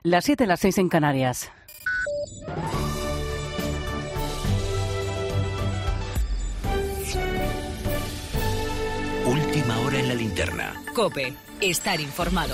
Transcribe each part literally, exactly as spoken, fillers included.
Las siete, las seis en Canarias. Última hora en la linterna. COPE. Estar informado.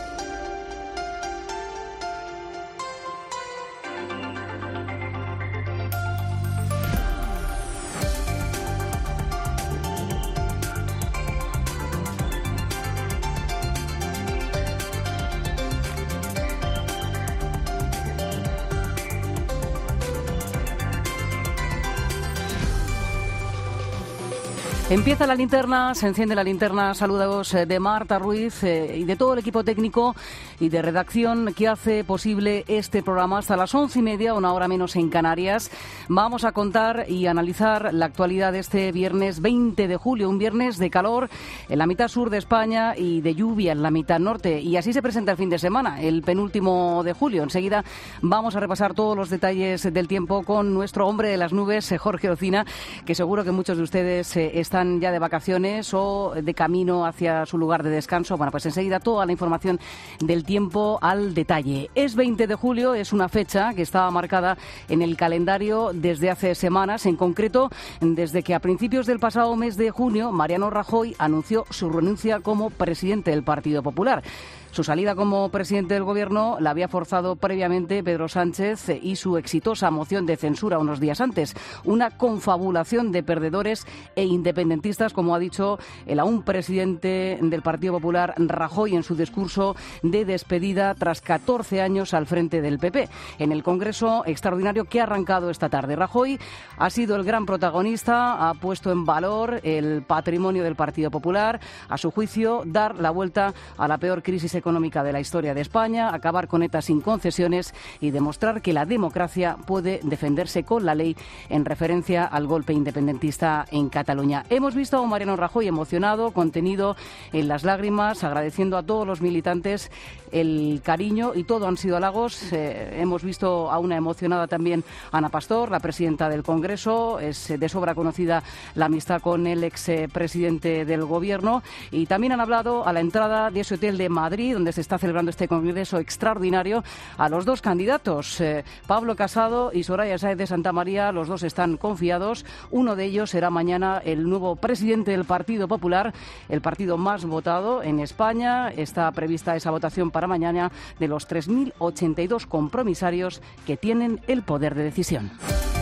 Empieza la linterna, se enciende la linterna. Saludos de Marta Ruiz eh, y de todo el equipo técnico y de redacción que hace posible este programa hasta las once y media, una hora menos en Canarias. Vamos a contar y analizar la actualidad de este viernes veinte de julio, un viernes de calor en la mitad sur de España y de lluvia en la mitad norte. Y así se presenta el fin de semana, el penúltimo de julio. Enseguida vamos a repasar todos los detalles del tiempo con nuestro hombre de las nubes, Jorge Ocina, que seguro que muchos de ustedes eh, están ya de vacaciones o de camino hacia su lugar de descanso. Bueno, pues enseguida toda la información del tiempo al detalle. Es veinte de julio, es una fecha que estaba marcada en el calendario desde hace semanas, en concreto desde que a principios del pasado mes de junio Mariano Rajoy anunció su renuncia como presidente del Partido Popular. Su salida como presidente del Gobierno la había forzado previamente Pedro Sánchez y su exitosa moción de censura unos días antes. Una confabulación de perdedores e independentistas, como ha dicho el aún presidente del Partido Popular, Rajoy, en su discurso de despedida tras catorce años al frente del P P. En el Congreso extraordinario que ha arrancado esta tarde, Rajoy ha sido el gran protagonista, ha puesto en valor el patrimonio del Partido Popular, a su juicio, dar la vuelta a la peor crisis económica de la historia de España, acabar con ETA sin concesiones y demostrar que la democracia puede defenderse con la ley, en referencia al golpe independentista en Cataluña. Hemos visto a un Mariano Rajoy emocionado, contenido en las lágrimas, agradeciendo a todos los militantes el cariño, y todo han sido halagos. Eh, hemos visto a una emocionada también Ana Pastor, la presidenta del Congreso. Es de sobra conocida la amistad con el expresidente del Gobierno, y también han hablado a la entrada de ese hotel de Madrid donde se está celebrando este congreso extraordinario a los dos candidatos, eh, Pablo Casado y Soraya Sáez de Santamaría. Los dos están confiados. Uno de ellos será mañana el nuevo presidente del Partido Popular, el partido más votado en España. Está prevista esa votación para mañana de los tres mil ochenta y dos compromisarios que tienen el poder de decisión.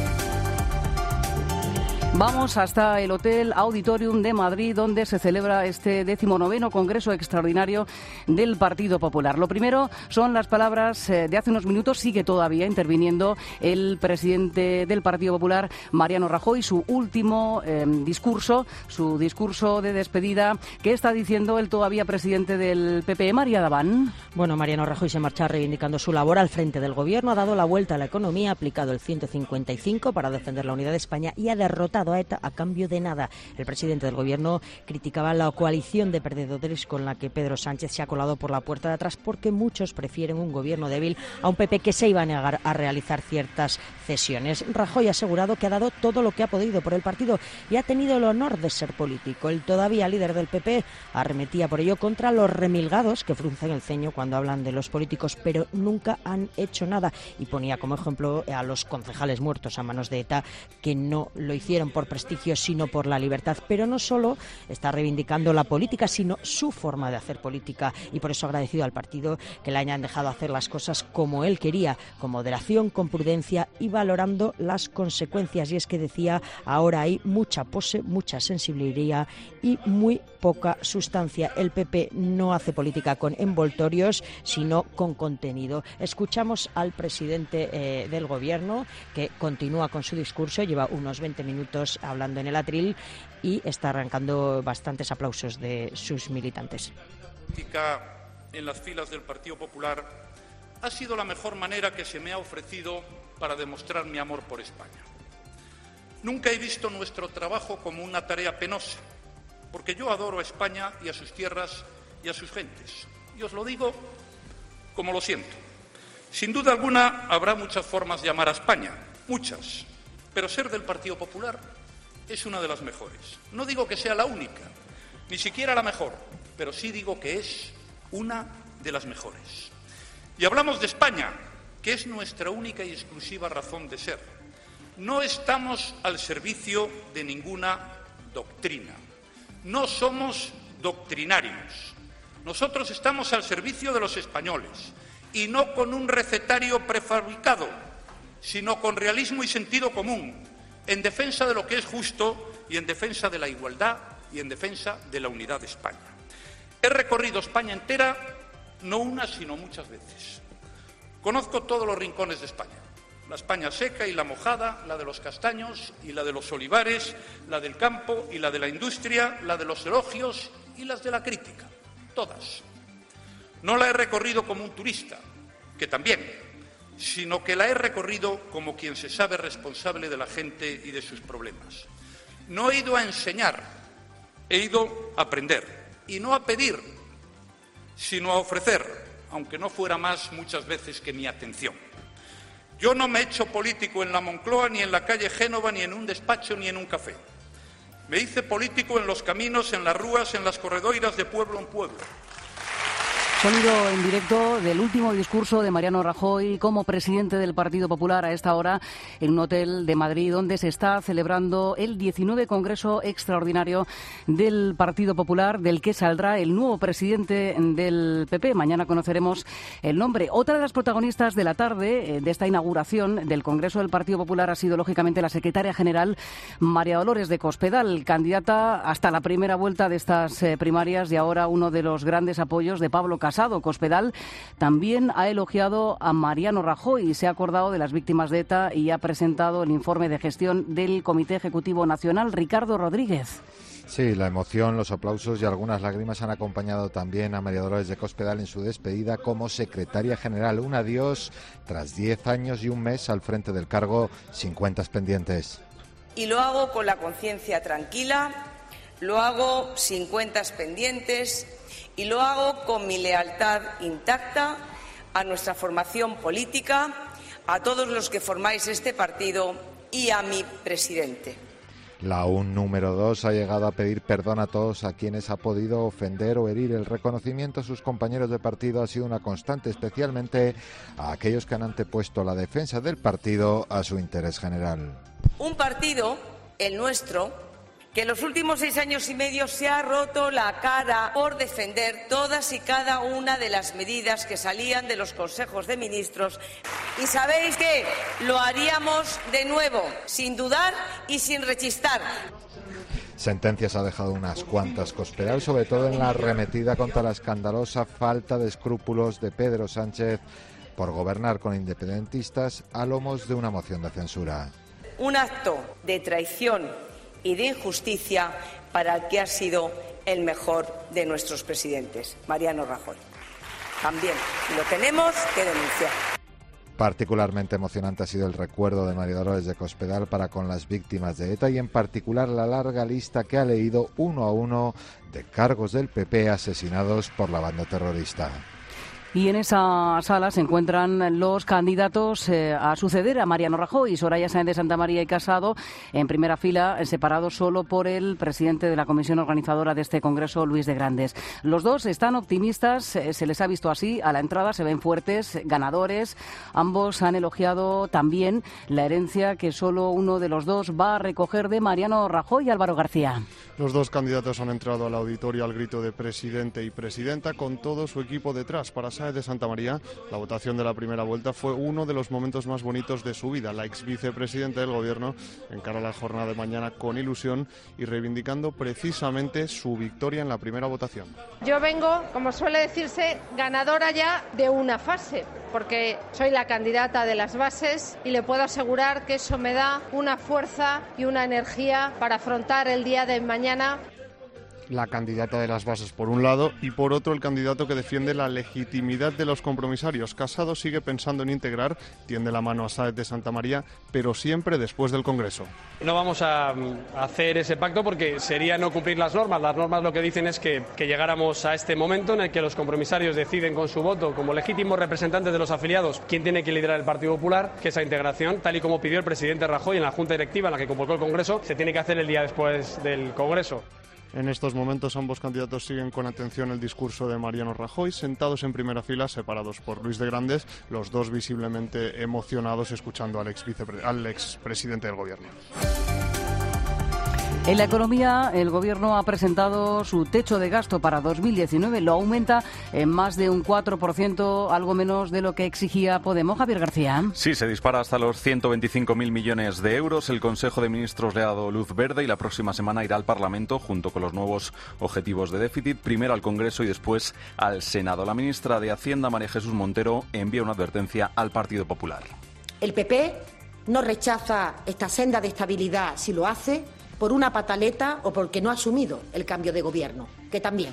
Vamos hasta el Hotel Auditorium de Madrid, donde se celebra este decimonoveno Congreso Extraordinario del Partido Popular. Lo primero son las palabras de hace unos minutos. Sigue todavía interviniendo el presidente del Partido Popular, Mariano Rajoy, su último eh, discurso, su discurso de despedida. ¿Qué está diciendo el todavía presidente del P P, María Daván? Bueno, Mariano Rajoy se marcha reivindicando su labor al frente del Gobierno, ha dado la vuelta a la economía, ha aplicado el ciento cincuenta y cinco para defender la unidad de España y ha derrotado a ETA a cambio de nada. El presidente del Gobierno criticaba la coalición de perdedores con la que Pedro Sánchez se ha colado por la puerta de atrás, porque muchos prefieren un Gobierno débil a un P P que se iba a negar a realizar ciertas cesiones. Rajoy ha asegurado que ha dado todo lo que ha podido por el partido y ha tenido el honor de ser político. El todavía líder del P P arremetía por ello contra los remilgados que fruncen el ceño cuando hablan de los políticos, pero nunca han hecho nada, y ponía como ejemplo a los concejales muertos a manos de ETA, que no lo hicieron por prestigio sino por la libertad. Pero no solo está reivindicando la política, sino su forma de hacer política, y por eso ha agradecido al partido que le hayan dejado hacer las cosas como él quería, con moderación, con prudencia y valorando las consecuencias. Y es que decía, ahora hay mucha pose, mucha sensibilidad y muy poca sustancia. El P P no hace política con envoltorios, sino con contenido. Escuchamos al presidente eh, del Gobierno, que continúa con su discurso, lleva unos veinte minutos hablando en el atril y está arrancando bastantes aplausos de sus militantes. En las filas del Partido Popular ha sido la mejor manera que se me ha ofrecido para demostrar mi amor por España. Nunca he visto nuestro trabajo como una tarea penosa, porque yo adoro a España y a sus tierras y a sus gentes. Y os lo digo como lo siento. Sin duda alguna habrá muchas formas de amar a España, muchas, pero ser del Partido Popular es una de las mejores. No digo que sea la única, ni siquiera la mejor, pero sí digo que es una de las mejores. Y hablamos de España, que es nuestra única y exclusiva razón de ser. No estamos al servicio de ninguna doctrina. No somos doctrinarios. Nosotros estamos al servicio de los españoles, y no con un recetario prefabricado, sino con realismo y sentido común, en defensa de lo que es justo y en defensa de la igualdad y en defensa de la unidad de España. He recorrido España entera, no una, sino muchas veces. Conozco todos los rincones de España. La España seca y la mojada, la de los castaños y la de los olivares, la del campo y la de la industria, la de los elogios y las de la crítica. Todas. No la he recorrido como un turista, que también, sino que la he recorrido como quien se sabe responsable de la gente y de sus problemas. No he ido a enseñar, he ido a aprender, y no a pedir, sino a ofrecer, aunque no fuera más muchas veces que mi atención. Yo no me he hecho político en la Moncloa, ni en la calle Génova, ni en un despacho, ni en un café. Me hice político en los caminos, en las rúas, en las corredoiras de pueblo en pueblo. Sonido en directo del último discurso de Mariano Rajoy como presidente del Partido Popular a esta hora en un hotel de Madrid, donde se está celebrando el diecinueve Congreso Extraordinario del Partido Popular, del que saldrá el nuevo presidente del P P. Mañana conoceremos el nombre. Otra de las protagonistas de la tarde de esta inauguración del Congreso del Partido Popular ha sido, lógicamente, la secretaria general María Dolores de Cospedal, candidata hasta la primera vuelta de estas eh, primarias y ahora uno de los grandes apoyos de Pablo Casado. Cospedal también ha elogiado a Mariano Rajoy y se ha acordado de las víctimas de ETA y ha presentado el informe de gestión del Comité Ejecutivo Nacional. Ricardo Rodríguez. Sí, la emoción, los aplausos y algunas lágrimas han acompañado también a María Dolores de Cospedal en su despedida como secretaria general. Un adiós tras diez años y un mes al frente del cargo, sin cuentas pendientes. Y lo hago con la conciencia tranquila, lo hago sin cuentas pendientes y lo hago con mi lealtad intacta a nuestra formación política, a todos los que formáis este partido y a mi presidente. La U N número dos ha llegado a pedir perdón a todos a quienes ha podido ofender o herir. El reconocimiento a sus compañeros de partido ha sido una constante, especialmente a aquellos que han antepuesto la defensa del partido a su interés general. Un partido, el nuestro, que en los últimos seis años y medio se ha roto la cara por defender todas y cada una de las medidas que salían de los consejos de ministros. Y sabéis que lo haríamos de nuevo, sin dudar y sin rechistar. Sentencias ha dejado unas cuantas. Cospedal, sobre todo en la arremetida contra la escandalosa falta de escrúpulos de Pedro Sánchez por gobernar con independentistas a lomos de una moción de censura. Un acto de traición y de injusticia para el que ha sido el mejor de nuestros presidentes, Mariano Rajoy. También lo tenemos que denunciar. Particularmente emocionante ha sido el recuerdo de María Dolores de Cospedal para con las víctimas de ETA y en particular la larga lista que ha leído uno a uno de cargos del P P asesinados por la banda terrorista. Y en esa sala se encuentran los candidatos eh, a suceder a Mariano Rajoy, Soraya Sáenz de Santamaría y Casado, en primera fila, separados solo por el presidente de la comisión organizadora de este congreso, Luis de Grandes. Los dos están optimistas, eh, se les ha visto así, a la entrada se ven fuertes, ganadores. Ambos han elogiado también la herencia que solo uno de los dos va a recoger de Mariano Rajoy. Álvaro García. Los dos candidatos han entrado al auditorio al grito de presidente y presidenta con todo su equipo detrás. Para Sáenz de Santamaría, la votación de la primera vuelta fue uno de los momentos más bonitos de su vida. La ex vicepresidenta del gobierno encara la jornada de mañana con ilusión y reivindicando precisamente su victoria en la primera votación. Yo vengo, como suele decirse, ganadora ya de una fase, porque soy la candidata de las bases y le puedo asegurar que eso me da una fuerza y una energía para afrontar el día de mañana. La candidata de las bases por un lado y por otro el candidato que defiende la legitimidad de los compromisarios. Casado sigue pensando en integrar, tiende la mano a Sáenz de Santamaría, pero siempre después del Congreso. No vamos a hacer ese pacto porque sería no cumplir las normas. Las normas lo que dicen es que, que llegáramos a este momento en el que los compromisarios deciden con su voto, como legítimos representantes de los afiliados, quién tiene que liderar el Partido Popular, que esa integración, tal y como pidió el presidente Rajoy en la Junta Directiva en la que convocó el Congreso, se tiene que hacer el día después del Congreso. En estos momentos ambos candidatos siguen con atención el discurso de Mariano Rajoy, sentados en primera fila, separados por Luis de Grandes, los dos visiblemente emocionados escuchando al ex vicepre- al expresidente del gobierno. En la economía, el Gobierno ha presentado su techo de gasto para dos mil diecinueve. Lo aumenta en más de un cuatro por ciento, algo menos de lo que exigía Podemos. Javier García. Sí, se dispara hasta los ciento veinticinco mil millones de euros. El Consejo de Ministros le ha dado luz verde y la próxima semana irá al Parlamento junto con los nuevos objetivos de déficit, primero al Congreso y después al Senado. La ministra de Hacienda, María Jesús Montero, envía una advertencia al Partido Popular. El P P no rechaza esta senda de estabilidad si lo hace por una pataleta o porque no ha asumido el cambio de gobierno, que también.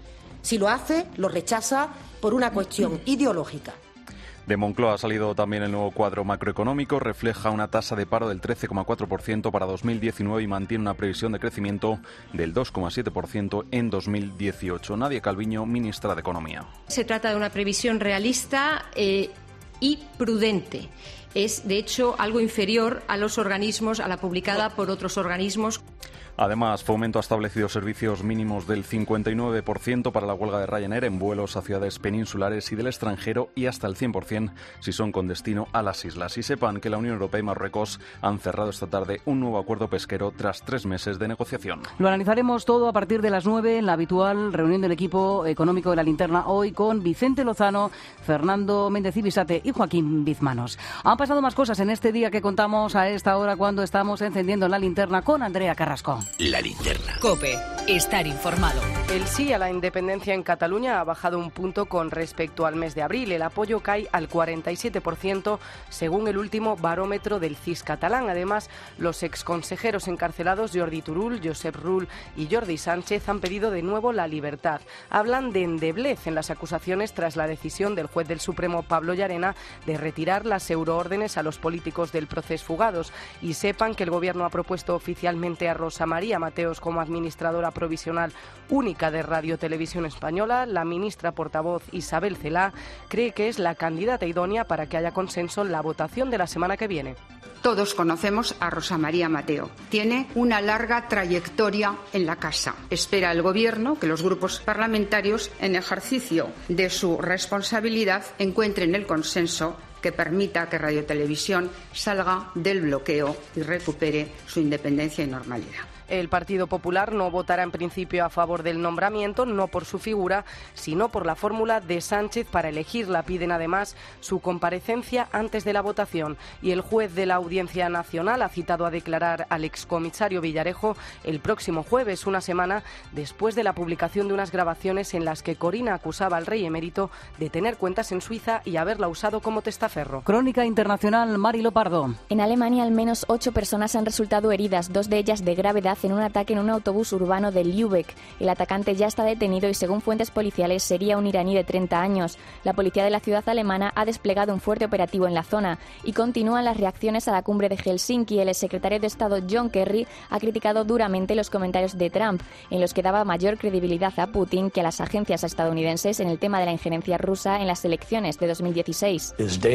Si lo hace, lo rechaza por una cuestión ideológica. De Moncloa ha salido también el nuevo cuadro macroeconómico, refleja una tasa de paro del trece coma cuatro por ciento para dos mil diecinueve y mantiene una previsión de crecimiento del dos coma siete por ciento en dos mil dieciocho. Nadia Calviño, ministra de Economía. Se trata de una previsión realista eh, y prudente. Es, de hecho, algo inferior a los organismos, a la publicada por otros organismos. Además, Fomento ha establecido servicios mínimos del cincuenta y nueve por ciento para la huelga de Ryanair en vuelos a ciudades peninsulares y del extranjero y hasta el cien por ciento si son con destino a las islas. Y sepan que la Unión Europea y Marruecos han cerrado esta tarde un nuevo acuerdo pesquero tras tres meses de negociación. Lo analizaremos todo a partir de las nueve en la habitual reunión del equipo económico de la Linterna, hoy con Vicente Lozano, Fernando Méndez Ibisate y Joaquín Bizmanos. Han pasado más cosas en este día que contamos a esta hora cuando estamos encendiendo la linterna con Andrea Carrasco. La Linterna. COPE. Estar informado. El sí a la independencia en Cataluña ha bajado un punto con respecto al mes de abril. El apoyo cae al cuarenta y siete por ciento según el último barómetro del C I S catalán. Además, los exconsejeros encarcelados Jordi Turull, Josep Rull y Jordi Sánchez han pedido de nuevo la libertad. Hablan de endeblez en las acusaciones tras la decisión del juez del Supremo Pablo Llarena de retirar las euroórdenes a los políticos del Procés fugados. Y sepan que el Gobierno ha propuesto oficialmente a Rosa María Mateos como administradora provisional única de Radio Televisión Española. La ministra portavoz Isabel Celaá cree que es la candidata idónea para que haya consenso en la votación de la semana que viene. Todos conocemos a Rosa María Mateo. Tiene una larga trayectoria en la casa. Espera el Gobierno que los grupos parlamentarios, en ejercicio de su responsabilidad, encuentren el consenso que permita que Radio Televisión salga del bloqueo y recupere su independencia y normalidad. El Partido Popular no votará en principio a favor del nombramiento, no por su figura, sino por la fórmula de Sánchez para elegirla. Piden además su comparecencia antes de la votación. Y el juez de la Audiencia Nacional ha citado a declarar al excomisario Villarejo el próximo jueves, una semana después de la publicación de unas grabaciones en las que Corina acusaba al rey emérito de tener cuentas en Suiza y haberla usado como testaferro. Crónica internacional, Marilo Pardo. En Alemania, al menos ocho personas han resultado heridas, dos de ellas de gravedad, en un ataque en un autobús urbano de Lübeck. El atacante ya está detenido y, según fuentes policiales, sería un iraní de treinta años. La policía de la ciudad alemana ha desplegado un fuerte operativo en la zona y continúan las reacciones a la cumbre de Helsinki. El secretario de Estado John Kerry ha criticado duramente los comentarios de Trump, en los que daba mayor credibilidad a Putin que a las agencias estadounidenses en el tema de la injerencia rusa en las elecciones de dos mil dieciséis.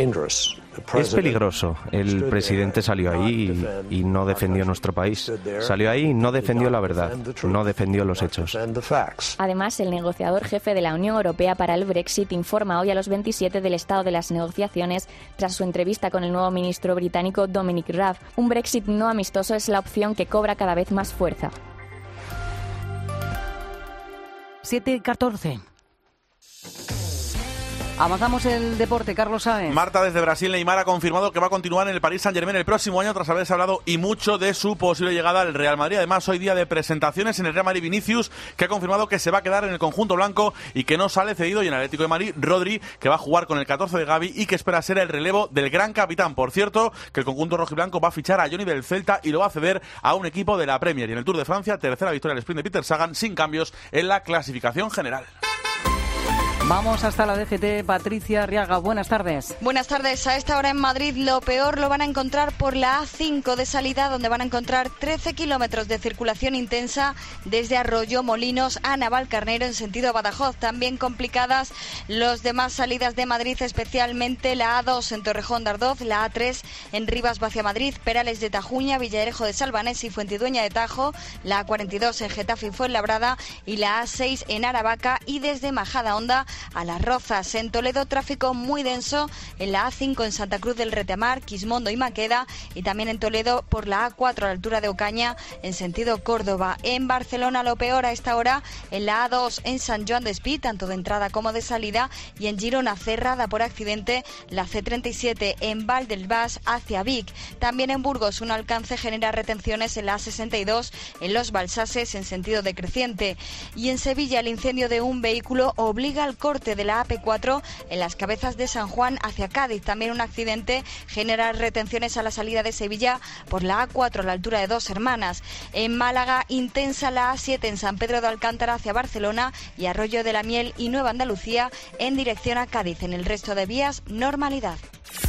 Es peligroso. El presidente salió ahí y, y no defendió nuestro país. Salió ahí y no defendió la verdad, no defendió los hechos. Además, el negociador jefe de la Unión Europea para el Brexit informa hoy a los veintisiete del estado de las negociaciones tras su entrevista con el nuevo ministro británico Dominic Raab. Un Brexit no amistoso es la opción que cobra cada vez más fuerza. siete catorce. Avanzamos el deporte, Carlos Sáenz. Marta, desde Brasil, Neymar ha confirmado que va a continuar en el Paris Saint-Germain el próximo año tras haberse hablado y mucho de su posible llegada al Real Madrid. Además, hoy día de presentaciones en el Real Madrid, Vinicius, que ha confirmado que se va a quedar en el conjunto blanco y que no sale cedido, y en el Atlético de Madrid, Rodri, que va a jugar con el catorce de Gavi y que espera ser el relevo del gran capitán. Por cierto, que el conjunto rojiblanco va a fichar a Johnny del Celta y lo va a ceder a un equipo de la Premier. Y en el Tour de Francia, tercera victoria del sprint de Peter Sagan sin cambios en la clasificación general. Vamos hasta la D G T. Patricia Arriaga, buenas tardes. Buenas tardes. A esta hora en Madrid lo peor lo van a encontrar por la A cinco de salida, donde van a encontrar trece kilómetros de circulación intensa desde Arroyo Molinos a Navalcarnero en sentido Badajoz. También complicadas los demás salidas de Madrid, especialmente la A dos en Torrejón de Ardoz, la A tres en Rivas hacia Madrid, Perales de Tajuña, Villarejo de Salvanés y Fuentidueña de Tajo, la A cuarenta y dos en Getafe y Fuenlabrada y la A seis en Aravaca y desde Majadahonda a Las Rozas. En Toledo, tráfico muy denso en la A cinco en Santa Cruz del Retamar, Quismondo y Maqueda, y también en Toledo por la A cuatro a la altura de Ocaña en sentido Córdoba. En Barcelona lo peor a esta hora en la A dos en San Joan d'Espí, tanto de entrada como de salida, y en Girona cerrada por accidente la C treinta y siete en Val del Bas hacia Vic. También en Burgos un alcance genera retenciones en la A sesenta y dos en Los Balsases en sentido decreciente. Y en Sevilla el incendio de un vehículo obliga al corte de la A P cuatro en las Cabezas de San Juan hacia Cádiz. También un accidente genera retenciones a la salida de Sevilla por la A cuatro a la altura de Dos Hermanas. En Málaga, intensa la A siete en San Pedro de Alcántara hacia Barcelona y Arroyo de la Miel y Nueva Andalucía en dirección a Cádiz. En el resto de vías, normalidad.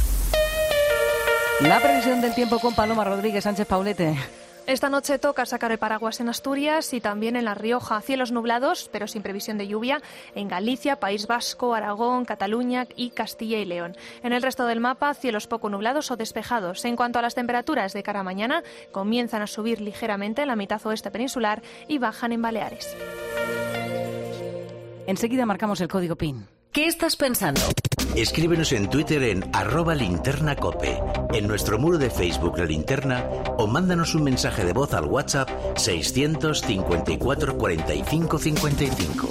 La previsión del tiempo con Paloma Rodríguez Sánchez Paulete. Esta noche toca sacar el paraguas en Asturias y también en La Rioja. Cielos nublados, pero sin previsión de lluvia, en Galicia, País Vasco, Aragón, Cataluña y Castilla y León. En el resto del mapa, cielos poco nublados o despejados. En cuanto a las temperaturas de cara a mañana, comienzan a subir ligeramente en la mitad oeste peninsular y bajan en Baleares. Enseguida marcamos el código PIN. ¿Qué estás pensando? Escríbenos en Twitter en arroba linterna cope, en nuestro muro de Facebook La Linterna, o mándanos un mensaje de voz al WhatsApp seiscientos cincuenta y cuatro cuarenta y cinco cincuenta y cinco.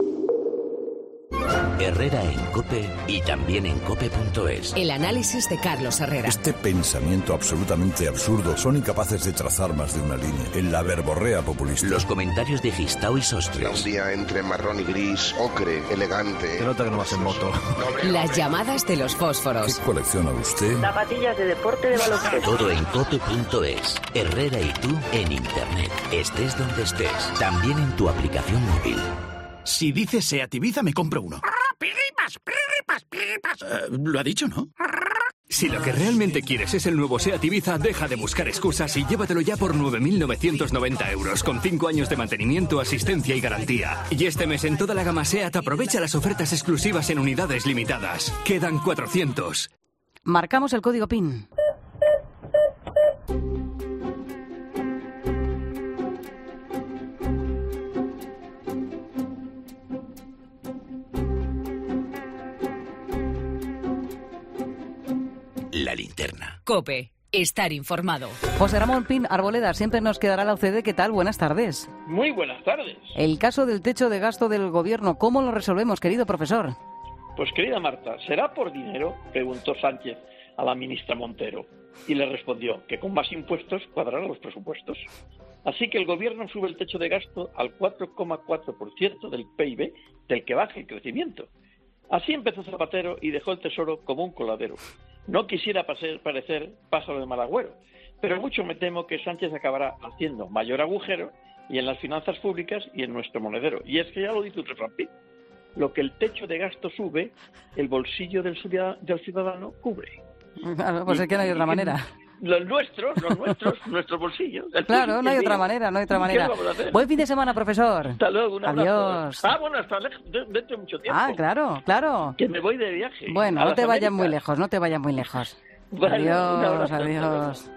Herrera en COPE y también en cope punto es. El análisis de Carlos Herrera. Este pensamiento absolutamente absurdo son incapaces de trazar más de una línea en la verborrea populista. Los comentarios de Gistao y Sostres. Un día entre marrón y gris, ocre, elegante. Se nota que no vas en moto. Las llamadas de los fósforos. ¿Qué colecciona usted? Zapatillas de deporte de baloncesto. Todo en cope punto es. Herrera y tú en Internet. Estés donde estés. También en tu aplicación móvil. Si dice Seat Ibiza, me compro uno. ¡Pirripas, pirripas, pirripas! Uh, lo ha dicho, ¿no? Si lo que realmente quieres es el nuevo Seat Ibiza, deja de buscar excusas y llévatelo ya por nueve mil novecientos noventa euros, con cinco años de mantenimiento, asistencia y garantía. Y este mes en toda la gama Seat aprovecha las ofertas exclusivas en unidades limitadas. Quedan cuatrocientos. Marcamos el código PIN. La Linterna. COPE. Estar informado. José Ramón Pin Arboleda, siempre nos quedará la O C D. ¿Qué tal? Buenas tardes. Muy buenas tardes. El caso del techo de gasto del gobierno, ¿cómo lo resolvemos, querido profesor? Pues querida Marta, ¿será por dinero?, preguntó Sánchez a la ministra Montero. Y le respondió que con más impuestos cuadrarán los presupuestos. Así que el gobierno sube el techo de gasto al cuatro coma cuatro por ciento del P I B, del que baja el crecimiento. Así empezó Zapatero y dejó el tesoro como un coladero. No quisiera parecer pájaro de mal agüero, pero mucho me temo que Sánchez acabará haciendo mayor agujero y en las finanzas públicas y en nuestro monedero. Y es que ya lo dice un refrán, lo que el techo de gasto sube, el bolsillo del ciudadano cubre. Claro, pues es que no hay otra manera. Los nuestros, los nuestros, nuestros bolsillos. Claro, no hay otra manera, no hay otra manera. Buen fin de semana, profesor. Hasta luego, un abrazo. Adiós. Ah, bueno, hasta dentro de mucho tiempo. Ah, claro, claro. Que me voy de viaje. Bueno, no te vayas muy lejos, no te vayas muy lejos. Vale, adiós, adiós.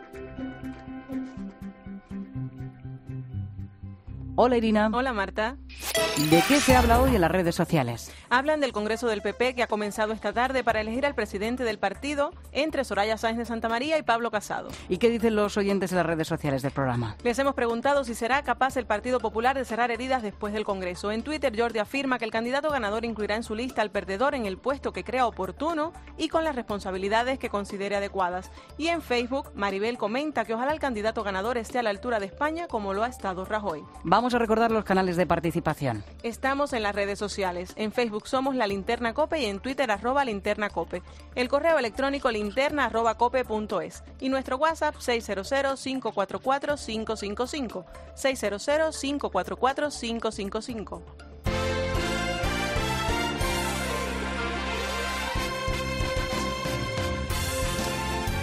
Hola, Irina. Hola, Marta. ¿De qué se habla hoy en las redes sociales? Hablan del Congreso del P P que ha comenzado esta tarde para elegir al presidente del partido entre Soraya Sáenz de Santamaría y Pablo Casado. ¿Y qué dicen los oyentes en las redes sociales del programa? Les hemos preguntado si será capaz el Partido Popular de cerrar heridas después del Congreso. En Twitter, Jordi afirma que el candidato ganador incluirá en su lista al perdedor en el puesto que crea oportuno y con las responsabilidades que considere adecuadas. Y en Facebook, Maribel comenta que ojalá el candidato ganador esté a la altura de España como lo ha estado Rajoy. Vamos a recordar los canales de participación. Estamos en las redes sociales. En Facebook somos La Linterna Cope y en Twitter arroba Linterna Cope. El correo electrónico linterna arroba cope punto es. Y nuestro WhatsApp seis cero cero, cinco cuatro cuatro, cinco cinco cinco. seis cero cero, cinco cuatro cuatro, cinco cinco cinco.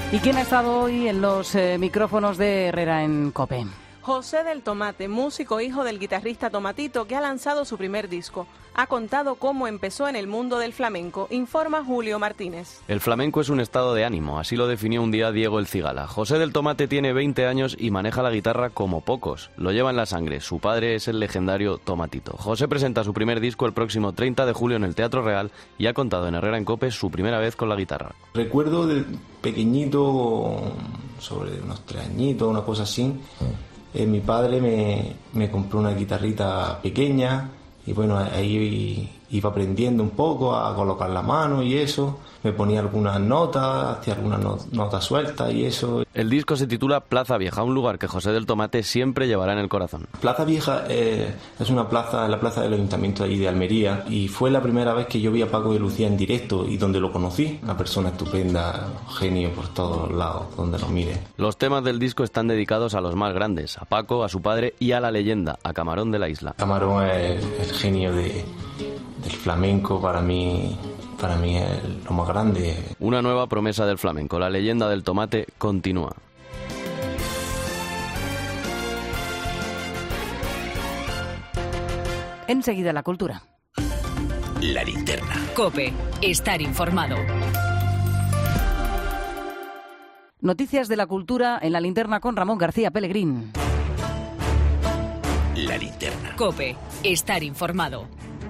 ¿Y quién ha estado hoy en los eh, micrófonos de Herrera en COPE? José del Tomate, músico hijo del guitarrista Tomatito, que ha lanzado su primer disco. Ha contado cómo empezó en el mundo del flamenco, informa Julio Martínez. El flamenco es un estado de ánimo, así lo definió un día Diego el Cigala. José del Tomate tiene veinte años y maneja la guitarra como pocos. Lo lleva en la sangre, su padre es el legendario Tomatito. José presenta su primer disco el próximo treinta de julio en el Teatro Real y ha contado en Herrera en COPE su primera vez con la guitarra. Recuerdo del pequeñito, sobre unos tres añitos, una cosa así. Eh, mi padre me, me compró una guitarrita pequeña y bueno, ahí iba aprendiendo un poco a colocar la mano y eso. Me ponía algunas notas, hacía algunas no, notas sueltas y eso. El disco se titula Plaza Vieja, un lugar que José del Tomate siempre llevará en el corazón. Plaza Vieja eh, es una plaza, la plaza del Ayuntamiento de allí de Almería, y fue la primera vez que yo vi a Paco de Lucía en directo y donde lo conocí. Una persona estupenda, genio por todos lados, donde lo mire. Los temas del disco están dedicados a los más grandes, a Paco, a su padre y a la leyenda, a Camarón de la Isla. Camarón es el genio de, del flamenco, para mí... Para mí es lo más grande. Una nueva promesa del flamenco. La leyenda del tomate continúa. Enseguida la cultura. La linterna. COPE. Estar informado. Noticias de la cultura en la linterna con Ramón García Pellegrín. La linterna. COPE. Estar informado.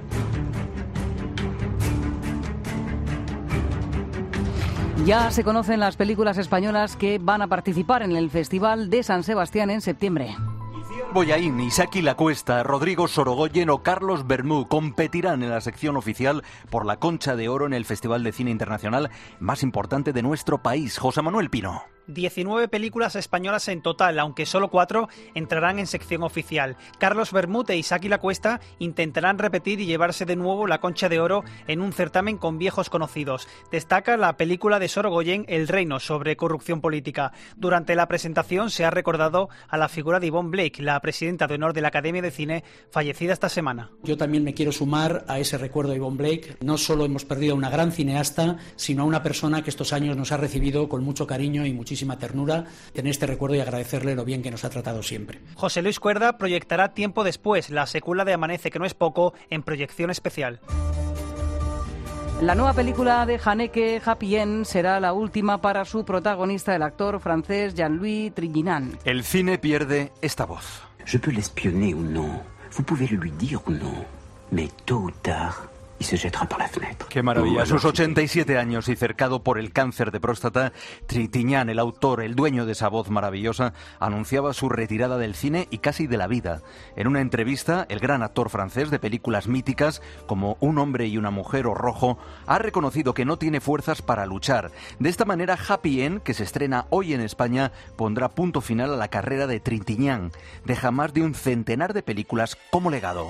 Ya se conocen las películas españolas que van a participar en el Festival de San Sebastián en septiembre. Boyaín, Isaki Lacuesta, Rodrigo Sorogoyen o Carlos Bermú competirán en la sección oficial por la Concha de Oro en el Festival de Cine Internacional más importante de nuestro país. José Manuel Pino. diecinueve películas españolas en total, aunque solo cuatro entrarán en sección oficial. Carlos Bermúdez e Isaki Lacuesta intentarán repetir y llevarse de nuevo la Concha de Oro en un certamen con viejos conocidos. Destaca la película de Sorogoyen, El Reino, sobre corrupción política. Durante la presentación se ha recordado a la figura de Yvonne Blake, la presidenta de honor de la Academia de Cine, fallecida esta semana. Yo también me quiero sumar a ese recuerdo de Yvonne Blake. No solo hemos perdido a una gran cineasta, sino a una persona que estos años nos ha recibido con mucho cariño y muchísimo ternura, tener este recuerdo y agradecerle lo bien que nos ha tratado siempre. José Luis Cuerda proyectará tiempo después la secuela de Amanece, que no es poco, en proyección especial. La nueva película de Haneke, Happy End, será la última para su protagonista, el actor francés Jean-Louis Trintignant. El cine pierde esta voz. Je peux l'espionner ou non. Vous pouvez le lui dire ou non. Mais tôt ou tard, y se jettera por la fenêtre. Qué maravilla. A sus ochenta y siete años y cercado por el cáncer de próstata, Trintignant, el autor, el dueño de esa voz maravillosa, anunciaba su retirada del cine y casi de la vida. En una entrevista, el gran actor francés de películas míticas como Un hombre y una mujer o Rojo ha reconocido que no tiene fuerzas para luchar. De esta manera, Happy End, que se estrena hoy en España, pondrá punto final a la carrera de Trintignant. Deja más de un centenar de películas como legado.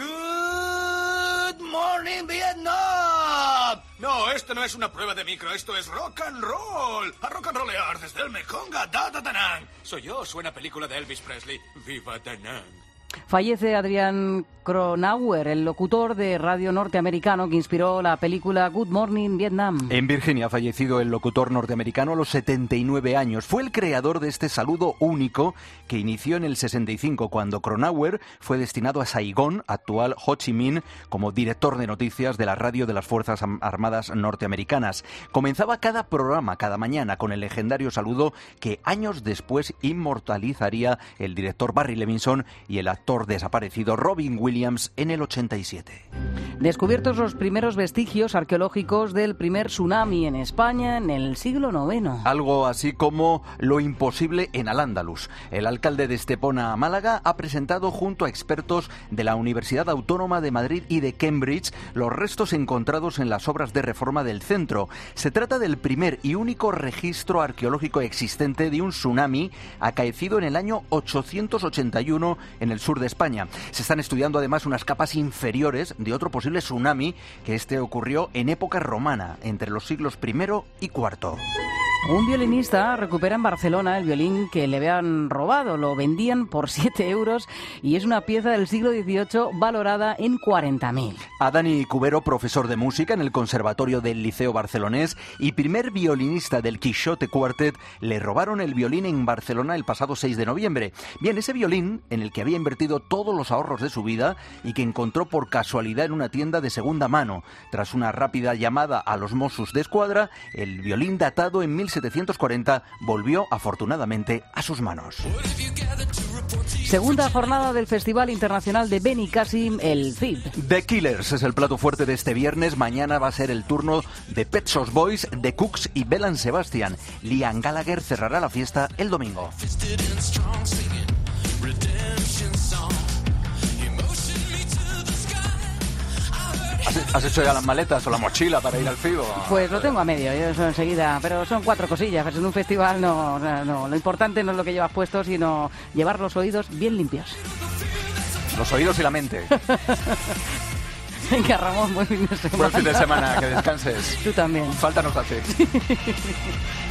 ¡Morning, Vietnam! No, esto no es una prueba de micro, esto es rock and roll. A rock and rollear desde el Mekong a Da Da Da Nang. Soy yo, suena película de Elvis Presley. ¡Viva Da Nang! Fallece Adrián Cronauer, el locutor de radio norteamericano que inspiró la película Good Morning Vietnam. En Virginia ha fallecido el locutor norteamericano a los setenta y nueve años. Fue el creador de este saludo único que inició en el sesenta y cinco, cuando Cronauer fue destinado a Saigón, actual Ho Chi Minh, como director de noticias de la radio de las Fuerzas Armadas norteamericanas. Comenzaba cada programa, cada mañana, con el legendario saludo que años después inmortalizaría el director Barry Levinson y el actor desaparecido Robin Williams en el ochenta y siete. Descubiertos los primeros vestigios arqueológicos del primer tsunami en España en el siglo noveno. Algo así como lo imposible en Al-Ándalus. El alcalde de Estepona, Málaga, ha presentado junto a expertos de la Universidad Autónoma de Madrid y de Cambridge los restos encontrados en las obras de reforma del centro. Se trata del primer y único registro arqueológico existente de un tsunami acaecido en el año ochocientos ochenta y uno en el sur de España. Se están estudiando además unas capas inferiores de otro posible tsunami, que este ocurrió en época romana, entre los siglos primero y cuarto. Un violinista recupera en Barcelona el violín que le habían robado. Lo vendían por siete euros y es una pieza del siglo dieciocho valorada en cuarenta mil. A Dani Cubero, profesor de música en el Conservatorio del Liceo Barcelonés y primer violinista del Quixote Quartet, le robaron el violín en Barcelona el pasado seis de noviembre. Bien, ese violín en el que había invertido todos los ahorros de su vida y que encontró por casualidad en una tienda de segunda mano. Tras una rápida llamada a los Mossos d'Esquadra, el violín datado en mil setecientos cuarenta volvió afortunadamente a sus manos. Segunda jornada del Festival Internacional de Benicàssim, el C I B. The Killers es el plato fuerte de este viernes. Mañana va a ser el turno de Pet Shop Boys, The Cooks y Bell Sebastian. Liam Gallagher cerrará la fiesta el domingo. ¿Has hecho ya las maletas o la mochila para ir al F I B? Pues lo tengo a medio, yo eso enseguida, pero son cuatro cosillas. Pues en un festival no, no, no, lo importante no es lo que llevas puesto, sino llevar los oídos bien limpios. Los oídos y la mente. Venga, Ramón, buen fin de semana. Buen fin de semana, que descanses. Tú también. Falta nos hace.